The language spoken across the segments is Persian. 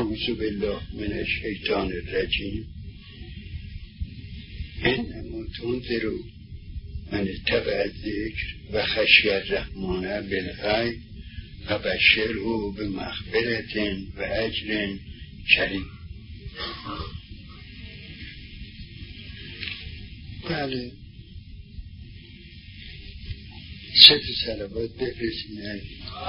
اعوذ بالله من الشیطان الرجیم. انما تنذر من اتبع الذکر و خشی الرحمن بالغیب و بشره بمغفرة و اجر کریم. بله، 3 صلوات بفرستید.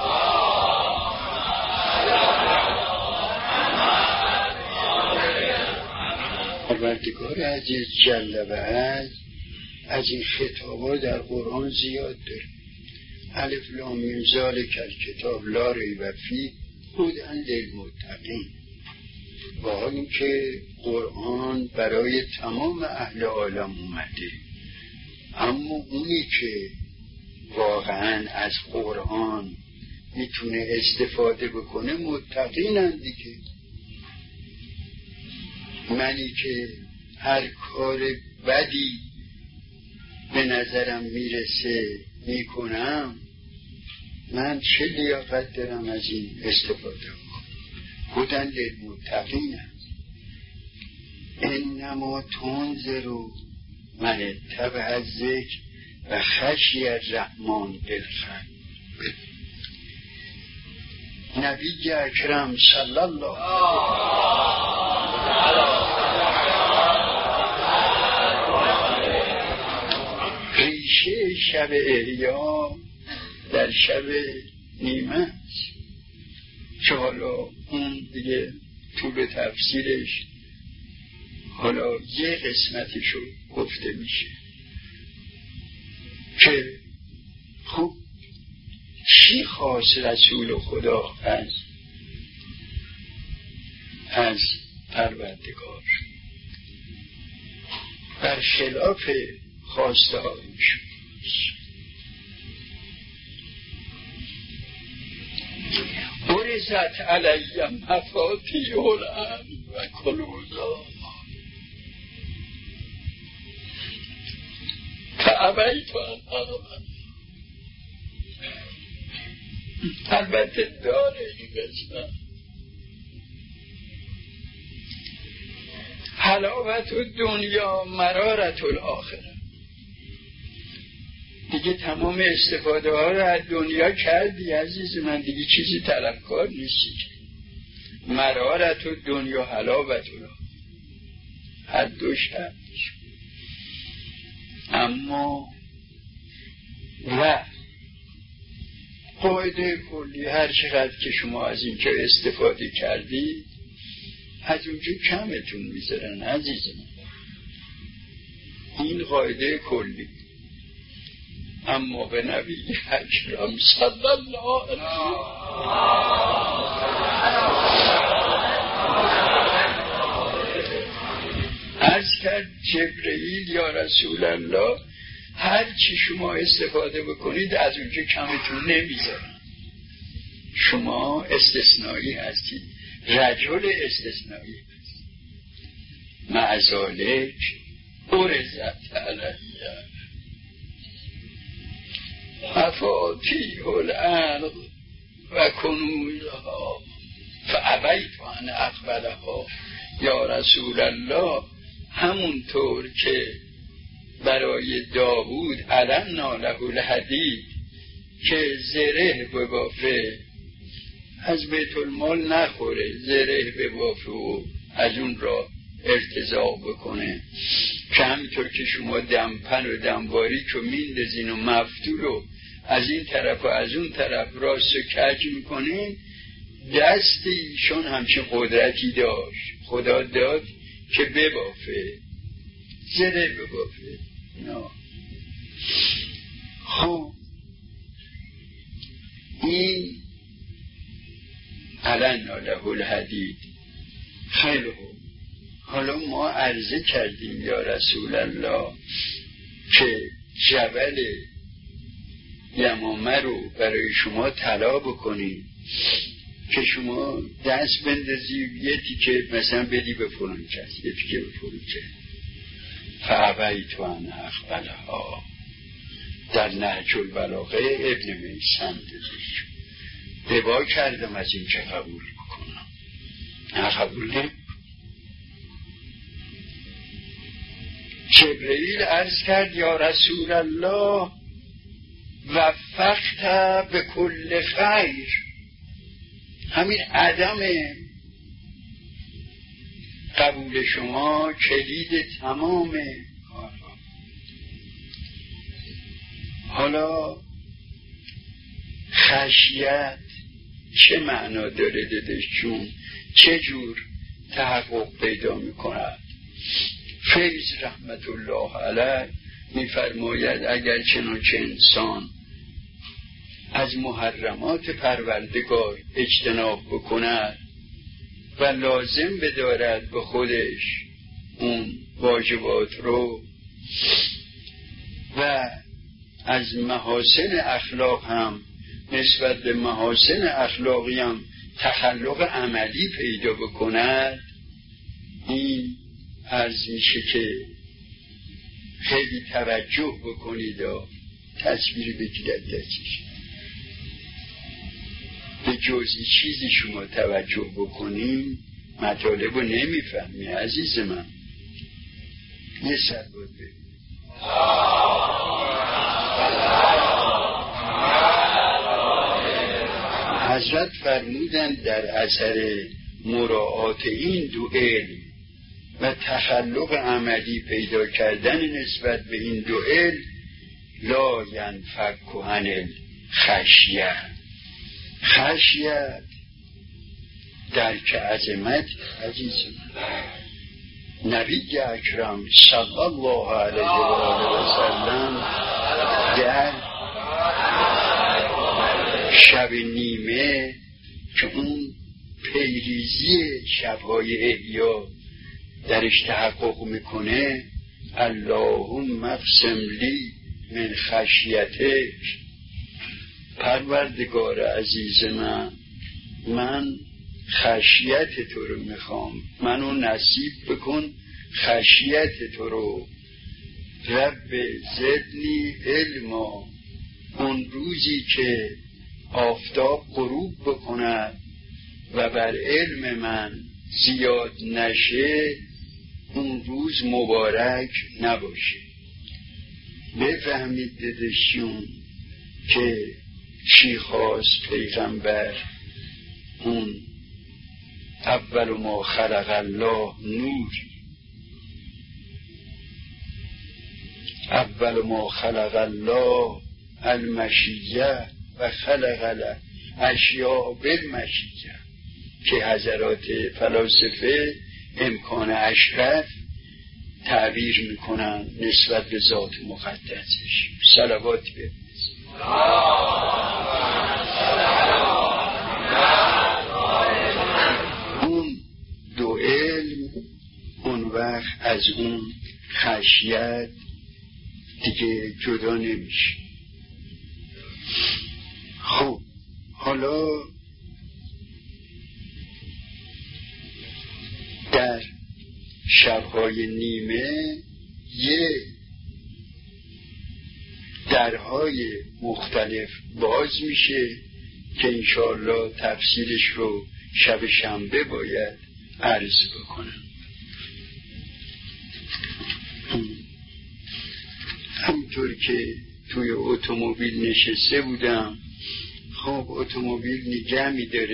پروردگار عزیز جل و عز از این خطابات در قرآن زیاد داره. الف لام میم ذالک الکتاب لا ریب فیه هدی للمتقین. با اینکه قرآن برای تمام اهل عالم اومده، اما اونی که واقعا از قرآن میتونه استفاده بکنه متقینن دیگه. منی که هر کار بدی به نظرم میرسه میکنم، من چه لیاقت دارم از این استفاده کنم؟ هدی للمتقین. انما تنذر من اتبع الذکر و خشی الرحمن بالغیب. نبی اکرم صلی الله ریشه شب احیا در شب نیمه است که حالا اون دیگه طول تفسیرش حالا یه قسمتشو گفته میشه که خب چی خواست رسول خدا از پروردگار برخلاف خواسته هایش؟ برزت علی مفاتیح الامر و کنوزها فابیت ان اقبل. البته داره این قسمت حلاوت الدنیا مرارت الاخره. دیگه تمام استفاده ها رو از دنیا کردی عزیز من، دیگه چیزی طلبکار نیستی. مرارت الدنیا حلاوت الاخره، هر دوش هستش. اما و قاعده کلی هر چقدر که شما از این که استفاده کردی از اونجا کمتون میذارن عزیز من. این قاعده کلی. اما به نبی اکرم صلی الله علیه عرض کرد جبرئیل یا رسول الله هر چی شما استفاده بکنید از اونجا کمتون نمیذارن. شما استثنایی هستید، رجل استثنایی هستید. معذالک برزت علیه مفاتیح الارض و کنوزها فابیت ان اقبلها. یا رسول الله همونطور که برای داوود علمنا له الحدید که زره ببافه از بیت المال نخوره، زره ببافه و از اون را ارتزاق بکنه، که همینطور که شما دمپن و دنباری که میندازین و مفتول رو از این طرف و از اون طرف راست و کج میکنین، دست ایشون همچین قدرتی داشت، خدا داد که ببافه، زره ببافه. خب این علنا له الحدید. خیلی خوب، حالا ما عرضه کردیم یا رسول الله که جبل یمامه رو برای شما طلا بکنید که شما دست بندازی یه تیکه مثلا بدی به فلان کس، یه تیکه به فلان کس. فابیت ان اقبلها در نهج البلاغه ابن میسن داشت. دعا کردم از این که قبول بکنم، قبول. جبرئیل عرض کرد یا رسول الله وفقت به کل خیر. همین عدم قبول شما کلید تمام کارها. حالا خشیت چه معنا داره دادش جون؟ چه جور تحقق پیدا میکند؟ فیض رحمت الله علیه میفرماید اگر چنانچه انسان از محرمات پروردگار اجتناب بکند و لازم بدارد به خودش اون واجبات رو و از محاسن اخلاق هم نسبت به محاسن اخلاقی هم تخلق عملی پیدا بکند، این عرض میشه که خیلی توجه بکنید و تصویر بگیرد دستش. به جزئی چیزی شما توجه بکنیم مطالب رو نمیفهمی عزیز من. یه سر بود بگیم حضرت فرمودن در اثر مراعات این دو علم و تخلق عملی پیدا کردن نسبت به این دو علم لا ینفک عن الخشیه. خشیت درک عظمت عزیز من. نبی اکرم صلی الله علیه و آله و سلم در شب نیمه که اون پیریزی شبهای احیا درش تحقق میکنه، اللهم اقسم لی من خشیتک، پروردگار عزیز من خشیت تو رو میخوام، منو نصیب بکن خشیت تو رو. رب زدنی علما، اون روزی که آفتاب غروب بکند و بر علم من زیاد نشه، اون روز مبارک نباشه. بفهمید ددشون که چی خواست پیغمبر؟ اون اول ما خلق الله نور، اول ما خلق الله المشیه و خلق الاشیاء بالمشیه، که حضرات فلاسفه امکان اشرف تعبیر میکنن نسبت به ذات مقدسش. صلوات بفرستید. اون دو علم اون وقت از اون خشیت دیگه جدا نمیشه. خب حالا در شبهای نیمه یه درهای مختلف باز میشه که انشاءالله تفسیرش رو شب شنبه باید عرض بکنم. همطور که توی اتومبیل نشسته بودم، خب اتومبیل نگه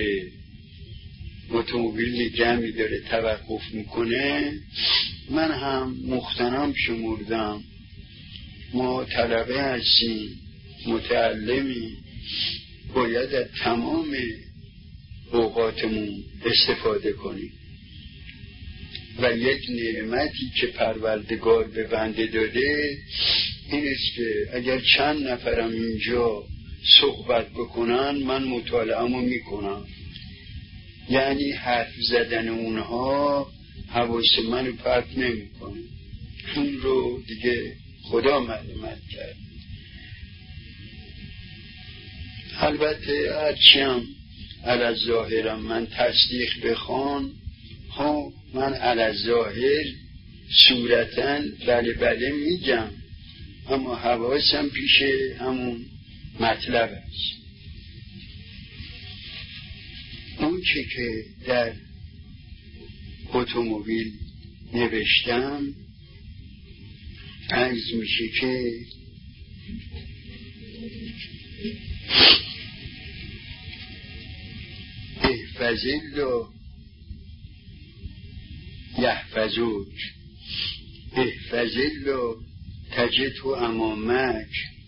میداره توقف میکنه. من هم مختنم شمردم، ما طلبه هستیم، متعلمی، باید از تمام اوقاتمون استفاده کنیم و یک نعمتی که پروردگار به بنده داده این است که اگر چند نفرم اینجا صحبت بکنن من مطالعه‌مو میکنم. یعنی حرف زدن اونها حواس منو پرت نمیکنه. این رو دیگه خدا معلومت کرد. البته هرچیم علی ظاهرم من تصدیق بخوان، ها من علی ظاهر صورتاً بله میگم، اما حواسم پیش همون مطلب است. اون چه که در اتومبیل نوشتم، عرض میشه که احفظ الله یحفظک، احفظ الله تجده امامک.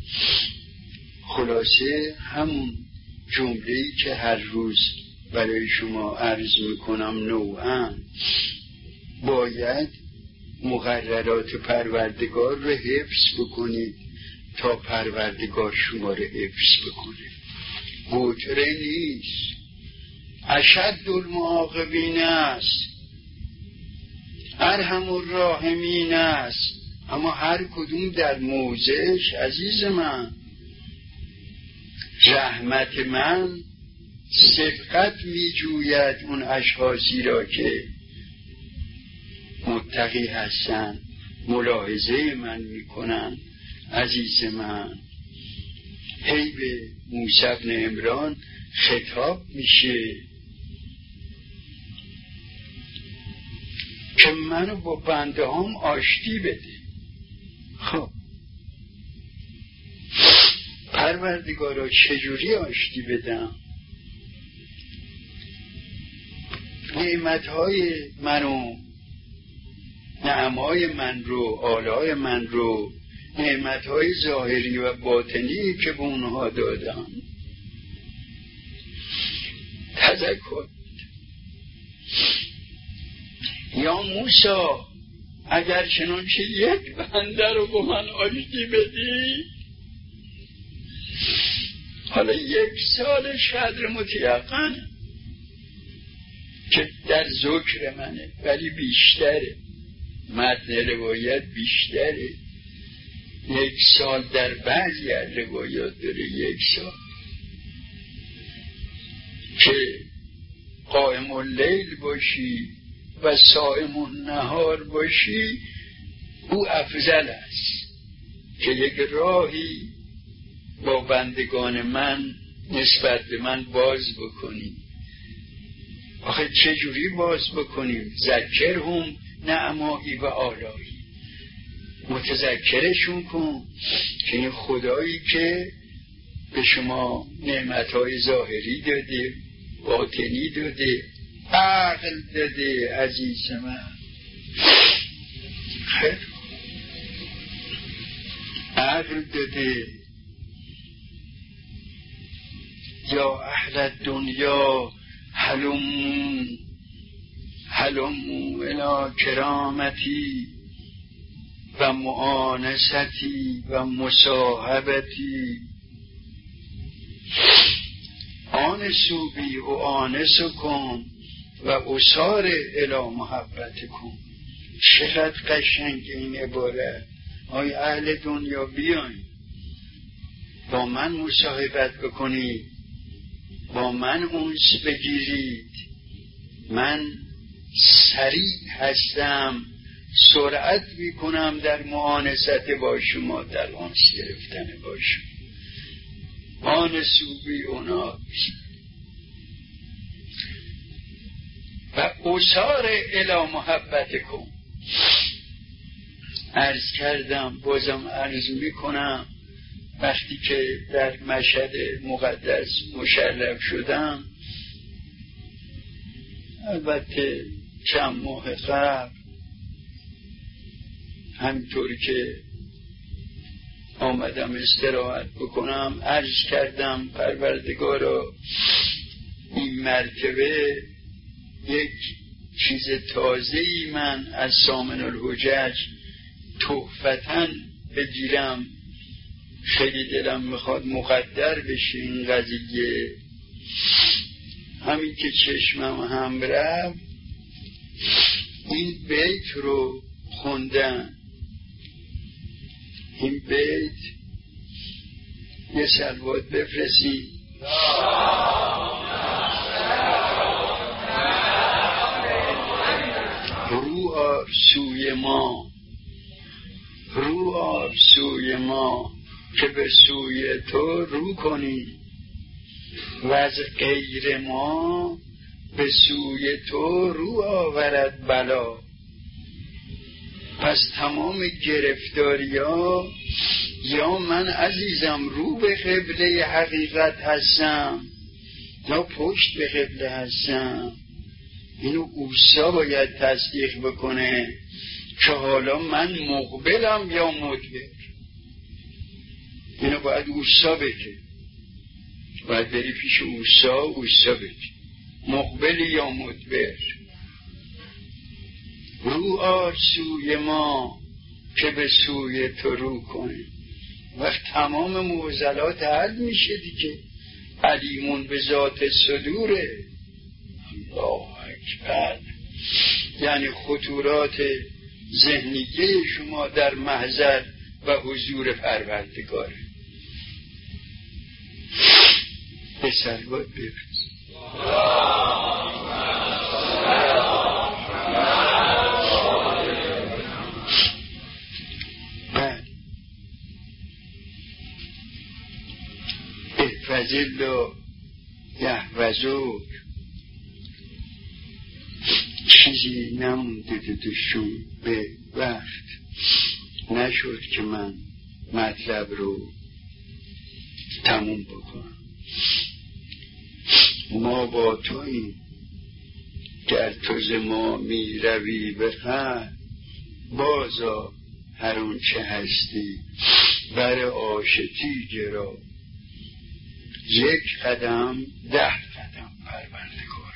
خلاصه همون جمله‌ای که هر روز برای شما عرض میکنم نوعاً، باید مقررات پروردگار رو حفظ بکنید تا پروردگار شما رو حفظ بکنه. گوتره نیست، اشد المعاقبین است، ارحم الراحمین است، اما هر کدوم در موضعش. عزیز من، رحمت من سبقت می جوید اون اشخاصی را که متقی هستن، ملاحظه من می کنن. عزیز من، هی به موسی بن عمران خطاب میشه که منو با بنده هم آشتی بده. خب پروردگارا چجوری آشتی بدم؟ نعمتهای منو، نعمهای من رو، آلای من رو، نعمتهای ظاهری و باطنی که به اونها دادم تذکر. یا موسی اگر چنانچه یک بنده رو با من آشتی بدی، حالا 1 سال شدر متیقن که در ذکر منه، ولی بیشتره، متن روایت بیشتره. 1 سال در بعضی روایات داره 1 سال که قائم اللیل باشی و صائم النهار باشی، او افضل است که یک راهی با بندگان من نسبت به من باز بکنی. آخه چجوری باز بکنیم؟ ذکرهم نعمایی و آلایی، متذکرشون کن که این خدایی که به شما نعمتهای ظاهری داده، باطنی داده، عقل داده. عزیز من، خیر عقل داده. یا اهل دنیا هلموا الی کرامتی و معانستی و مصاحبتی، آنسو بی و آنسکم و اسار الی محبتکم. چقدر قشنگ این عبارت. آی اهل دنیا بیاین با من مصاحبت بکنید، با من انس بگیرید. من سریع هستم، سرعت میکنم در معانست با شما، در انس گرفتن با شما. آنسو بی اوناس و اسار الی محبتکم. عرض کردم، بازم عرض میکنم، وقتی که در مشهد مقدس مشرف شدم، البته چند ماه قبل، همینطوری که آمدم استراحت بکنم، عرض کردم پروردگارا این مرتبه یک چیز تازه‌ای من از سامن الحجج تحفتاً بگیرم. خیلی دلم میخواد مقدر بشه این قضیه. همین که چشمم هم رفت، این بیت رو خوندم. این بیت یه صلوات بفرستید. رو آر سوی ما، رو آر سوی ما که به سوی تو رو کنی، و از غیر ما به سوی تو رو آورد بلا. پس تمام گرفتاری ها یا من عزیزم رو به قبله حقیقت هستم یا پشت به قبله هستم. اینو اوسا باید تصدیق بکنه که حالا من مقبلم یا مدبر. اینو باید اوسا بگه، باید بری پیش اوسا بگه مقبلی یا مدبر. رو آر سوی ما که به سوی تو رو کنیم. وقت تمام معضلات حل میشه دیگه. علیمون به ذات صدوره. الله اکبر. یعنی خطورات ذهنیه شما در محضر و حضور پروردگاره. به سلوات بفرست. احفظالله یحفظک. چیزی نمونده دشون به وقت نشد که من مطلب رو تموم بکنم. ما با توییم گر تو ز ما می روی به خلق، بازا هر اون چه هستی بر آشتی گرا. یک قدم 10 قدم پروردگار.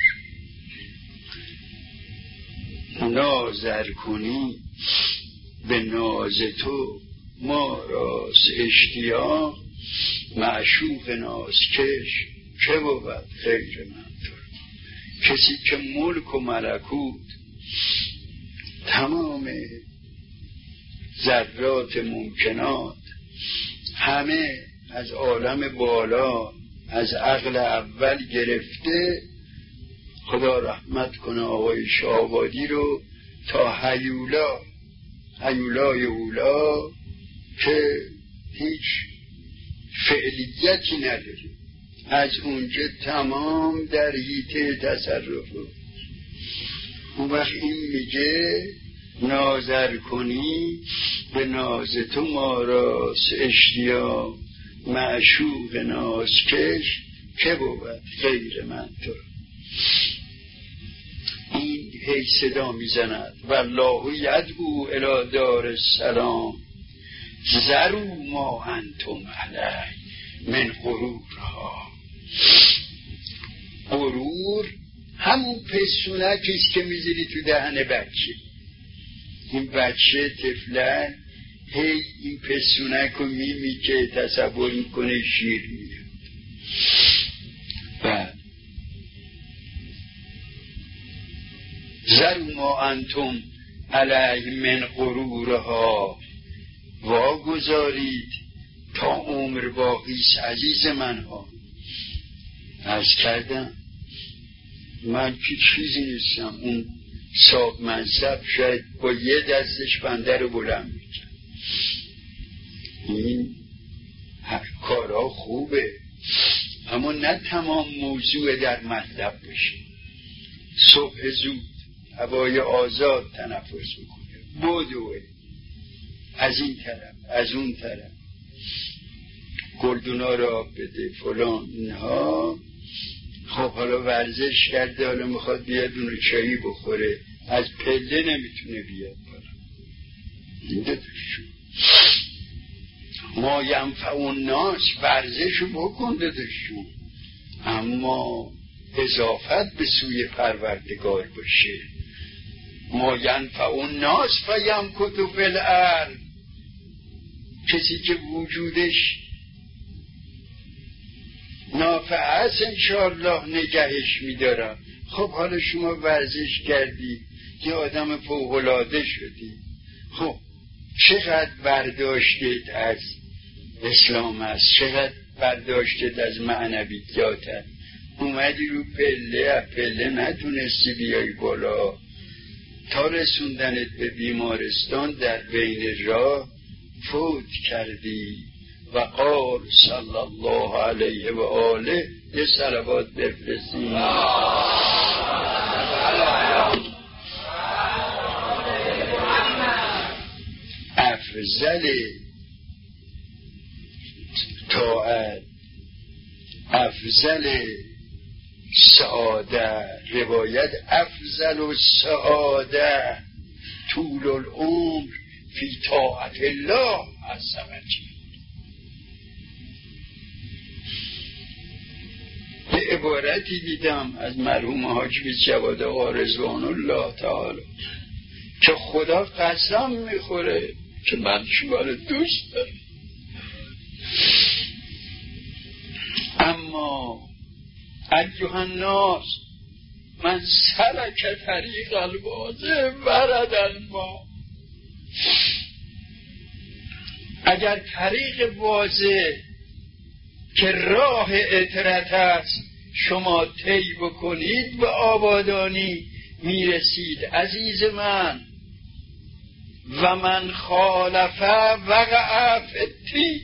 نازر کنی به ناز تو ما راست اشتیاق، معشوق نازکش چه بود غیر من تو. کسی که ملک و ملکوت تمام ذرات ممکنات همه از عالم بالا از عقل اول گرفته، خدا رحمت کنه آقای شاه‌آبادی رو تا هیولای اولا که هیچ فعلیتی نداره، از اونجا تمام در حیطه تصرفه. اون وقت این میگه نازر کنی به ناز تو ما راست اشتیاق، معشوق نازکش که بود غیر من تو. این هی صدا میزند والله یدعو الی دار السلام ذروا ما انتم علی من غرورها. غرور همون پسونکیست که میذاری تو دهن بچه. این بچه طفلن هی این پسونک رو میمیکه، تصور میکنه شیر میاد. بعد ذروا ما انتم علی من غرورها، واگذارید تا عمر باقیست عزیز من ها. عرض کردم من که چیزی نیستم، اون صاحب منصب شاید با یه دستش بنده رو بلند میکرد. این کارها خوبه اما نه تمام موضوع در مطلب بشه. صبح زود هوای آزاد تنفس میکنه، بدوه از این طرف از اون طرف، گلدونا را بده فلان اینها. خب حالا ورزش کرده، حالا میخواد بیاد اونو چایی بخوره، از پله نمیتونه بیاد بالا. این دادشون ما ینفع الناس، ورزشو بکن دادشون، اما اضافت به سوی پروردگار باشه. ما ینفع الناس فیمکث فی الارض، کسی که وجودش نافع است انشاءالله نگهش میدارم. خب حالا شما ورزش کردی، یه آدم فوق‌العاده شدی، خب چقدر برداشتت از اسلام است، چقدر برداشتت از معنویات است. اومدی رو پله نتونستی بیای بالا، تا رسوندنت به بیمارستان در بین راه فوت کردی. و قال صلی الله علیه و آله. یه صلوات بفرستیم. افضل طاعت، افضل سعاده، روایت افضل و سعاده طول العمر فی طاعت الله عز و جل. یه عبارتی دیدم از مرحوم حاج جواد آقا رضوان الله تعالی که خدا قسم میخوره که من شما رو دوست دارم، اما ایها الناس من سلک طریق الواضح ورد الماء. اگر طریق واضح که راه اطرت است شما طی بکنید به آبادانی میرسید عزیز من. و من خالفه وقع فی التین.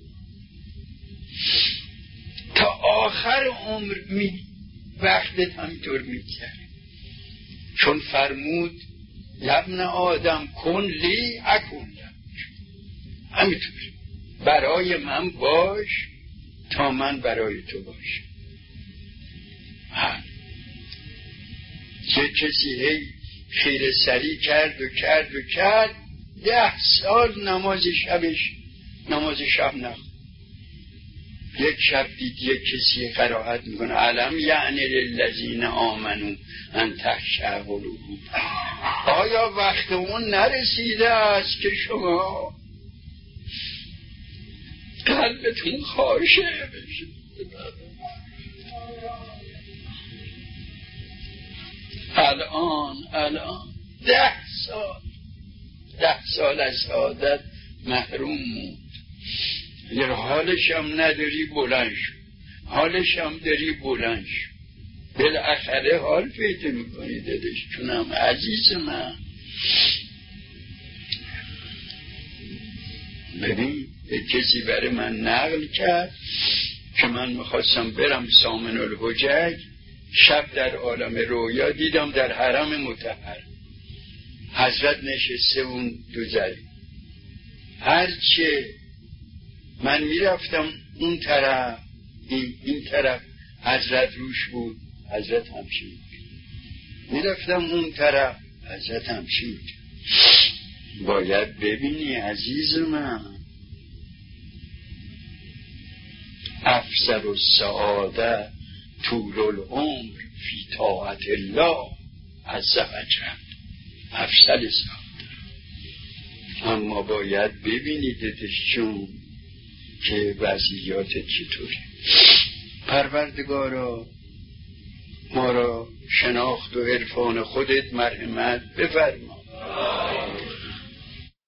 تا آخر عمر وقتت همینطور میگذره، چون فرمود ابن آدم کن لی اکن لک، همینطور برای من باش تا من برای تو باشم. یه کسی هی خیره سری کرد 10 سال نماز شب نخوند. یک شب دید یک کسی قرائت میکنه علم یعنی للذین آمنوا ان تخشع قلوبهم. آیا وقت اون نرسیده است که شما قلبتون خاشع بشه؟ الان 10 سال از سعادت محروم موند. یه حالش هم نداری بلند شو، حالش هم داری بلند شو، بالاخره حال پیدا میکنی دادش. چونم عزیز من ببین یک کسی برای من نقل کرد که من میخواستم برم سامن الحجج، شب در عالم رویا دیدم در حرم مطهر حضرت نشسته اون دو ذری. هرچه من میرفتم اون طرف این طرف حضرت روش بود، حضرت همچین بود. میرفتم اون طرف حضرت همچین بود. باید ببینی عزیز من، افضل السعاده طول العمر فی طاعت الله عز و جل، افضل سعاده. اما باید ببینیدش چون که وضعیات چطوری. پروردگارا ما را شناخت و عرفان خودت مرحمت بفرما.